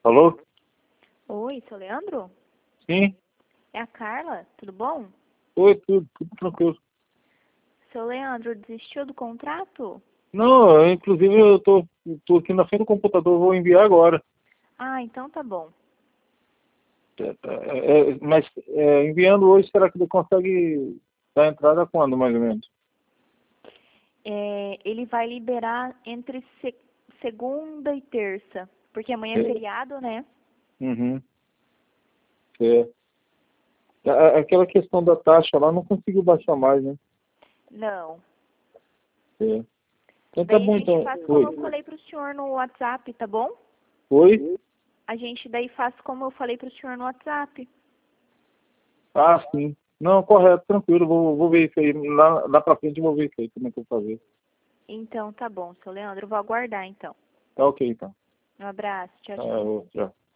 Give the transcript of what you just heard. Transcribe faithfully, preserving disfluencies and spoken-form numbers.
Alô? Oi, seu Leandro? Sim? É a Carla, tudo bom? Oi, tudo, tudo tranquilo. Seu Leandro, desistiu do contrato? Não, eu, inclusive eu tô, tô aqui na frente do computador, vou enviar agora. Ah, então tá bom. É, é, é, mas é, enviando hoje, será que ele consegue dar entrada quando, mais ou menos? É, ele vai liberar entre se- segunda e terça, porque amanhã é É. feriado, né? Uhum. É. A- a- Aquela questão da taxa lá não conseguiu baixar mais, né? Não. É. Então tá Daí a bom, gente então. faz como eu Oi. falei pro senhor no WhatsApp, tá bom? Oi? A gente daí faz como eu falei pro senhor no WhatsApp. Ah, sim. Não, correto, tranquilo, vou, vou ver isso aí. Lá, lá pra frente eu vou ver isso aí, como é que eu vou fazer. Então tá bom, seu Leandro, eu vou aguardar então. Tá ok, então. Um abraço, tchau, Tá, tchau. eu- tchau.